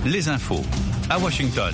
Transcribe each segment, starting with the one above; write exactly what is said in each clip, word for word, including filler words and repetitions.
les infos à Washington.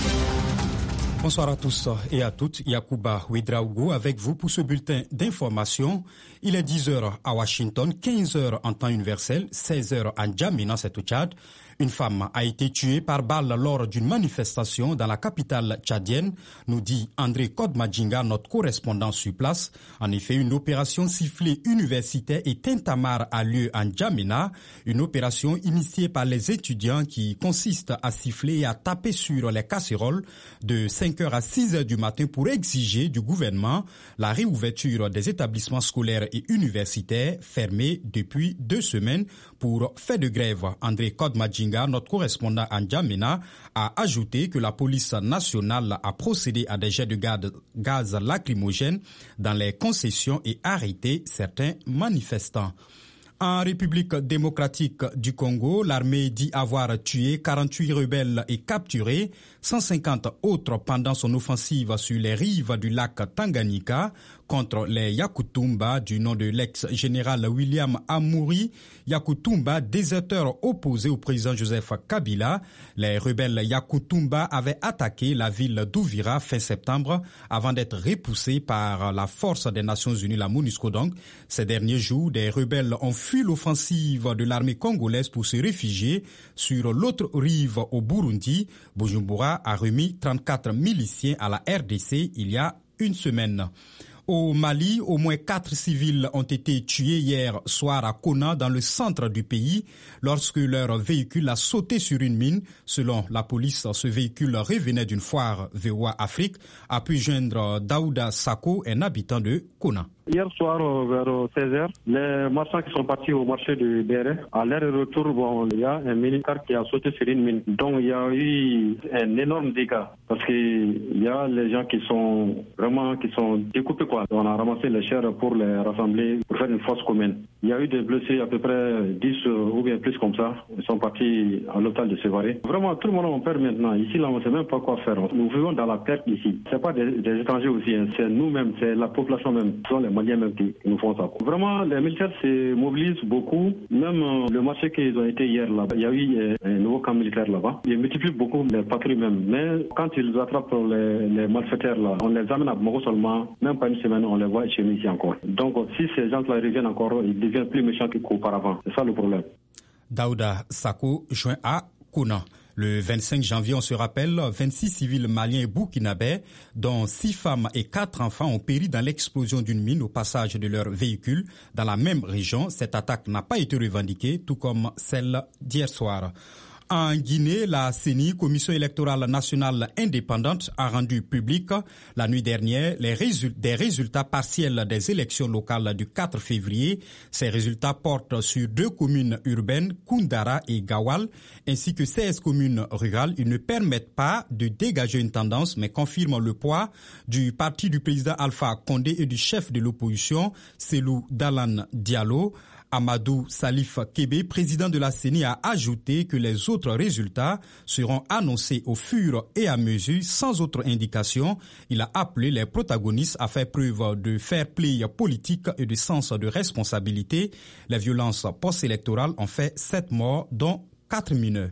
Bonsoir à tous et à toutes. Yacouba Ouedraogo avec vous pour ce bulletin d'information. Il est dix heures à Washington, quinze heures en temps universel, seize heures à N'Djamena, c'est au Tchad. Une femme a été tuée par balle lors d'une manifestation dans la capitale tchadienne, nous dit André Kodmadjinga, notre correspondant sur place. En effet, une opération sifflée universitaire et tintamarre a lieu à N'Djamena, une opération initiée par les étudiants qui consiste à siffler et à taper sur les casseroles de cinq heures à six heures du matin pour exiger du gouvernement la réouverture des établissements scolaires et universitaires fermés depuis deux semaines pour fait de grève. André Kodmadjinga, notre correspondant à N'Djamena, a ajouté que la police nationale a procédé à des jets de gaz lacrymogène dans les concessions et arrêté certains manifestants. En République démocratique du Congo, l'armée dit avoir tué quarante-huit rebelles et capturé cent cinquante autres pendant son offensive sur les rives du lac Tanganyika contre les Yakutumba du nom de l'ex-général William Amouri. Yakutumba, déserteur opposé au président Joseph Kabila. Les rebelles Yakutumba avaient attaqué la ville d'Ouvira fin septembre avant d'être repoussés par la force des Nations Unies, la MONUSCO donc. Ces derniers jours, des rebelles ont fui l'offensive de l'armée congolaise pour se réfugier sur l'autre rive au Burundi. Bujumbura a remis trente-quatre miliciens à la R D C il y a une semaine. Au Mali, au moins quatre civils ont été tués hier soir à Kona, dans le centre du pays, lorsque leur véhicule a sauté sur une mine. Selon la police, ce véhicule revenait d'une foire V O A Afrique, a pu joindre Daouda Sako, un habitant de Kona. Hier soir, vers seize heures, les marchands qui sont partis au marché de Béré, à l'aller et retour, bon, il y a un minicar qui a sauté sur une mine. Donc il y a eu un énorme dégât, parce qu'il y a les gens qui sont vraiment qui sont découpés, quoi. On a ramassé les chairs pour les rassembler, pour faire une fosse commune. Il y a eu des blessés, à peu près dix ou bien plus comme ça. Ils sont partis à l'hôpital de Sévaré. Vraiment, tout le monde en perd maintenant. Ici, là, on ne sait même pas quoi faire. Nous vivons dans la perte ici. C'est pas des, des étrangers aussi, hein. C'est nous-mêmes, c'est la population même. Ce sont les Maliens même qui nous font ça. Vraiment, les militaires se mobilisent beaucoup. Même euh, le marché qu'ils ont été hier là-bas, il y a eu euh, un nouveau camp militaire là-bas. Ils multiplient beaucoup les patrouilles même. Mais quand ils attrapent les, les malfaiteurs là, on les amène à Bamako seulement, même pas une semaine, on les voit chez nous ici encore. Donc, si ces gens-là reviennent encore, ils deviennent plus méchants qu'auparavant. C'est ça le problème. Daouda Sako joint à Kona. Le vingt-cinq janvier, on se rappelle, vingt-six civils maliens et burkinabés, dont six femmes et quatre enfants, ont péri dans l'explosion d'une mine au passage de leur véhicule dans la même région. Cette attaque n'a pas été revendiquée, tout comme celle d'hier soir. En Guinée, la C E N I, Commission électorale nationale indépendante, a rendu public la nuit dernière les résultats, des résultats partiels des élections locales du quatre février. Ces résultats portent sur deux communes urbaines, Koundara et Gawal, ainsi que seize communes rurales. Ils ne permettent pas de dégager une tendance, mais confirment le poids du parti du président Alpha Condé et du chef de l'opposition, Cellou Dalein Diallo. Amadou Salif Kébé, président de la C E N I, a ajouté que les autres résultats seront annoncés au fur et à mesure sans autre indication. Il a appelé les protagonistes à faire preuve de fair play politique et de sens de responsabilité. Les violences post-électorales ont fait sept morts, dont quatre mineurs.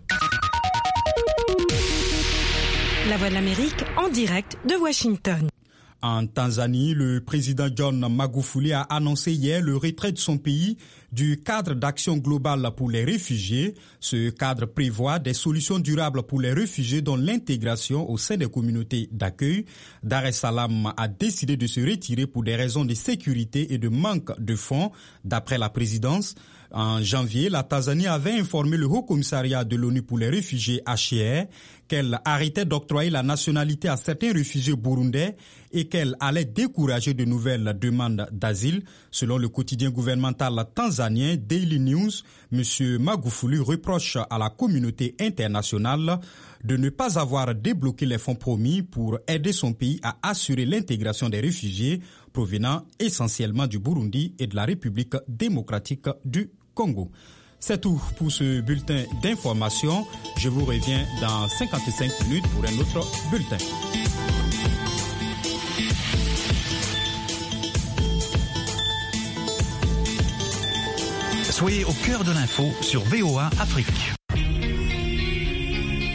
La Voix de l'Amérique en direct de Washington. En Tanzanie, le président John Magufuli a annoncé hier le retrait de son pays du cadre d'action globale pour les réfugiés. Ce cadre prévoit des solutions durables pour les réfugiés, dont l'intégration au sein des communautés d'accueil. Dar es Salaam a décidé de se retirer pour des raisons de sécurité et de manque de fonds, d'après la présidence. En janvier, la Tanzanie avait informé le Haut Commissariat de l'ONU pour les réfugiés H C R qu'elle arrêtait d'octroyer la nationalité à certains réfugiés burundais et qu'elle allait décourager de nouvelles demandes d'asile. Selon le quotidien gouvernemental tanzanien Daily News, M. Magufuli reproche à la communauté internationale de ne pas avoir débloqué les fonds promis pour aider son pays à assurer l'intégration des réfugiés provenant essentiellement du Burundi et de la République démocratique du Congo. C'est tout pour ce bulletin d'information. Je vous reviens dans cinquante-cinq minutes pour un autre bulletin. Soyez au cœur de l'info sur V O A Afrique.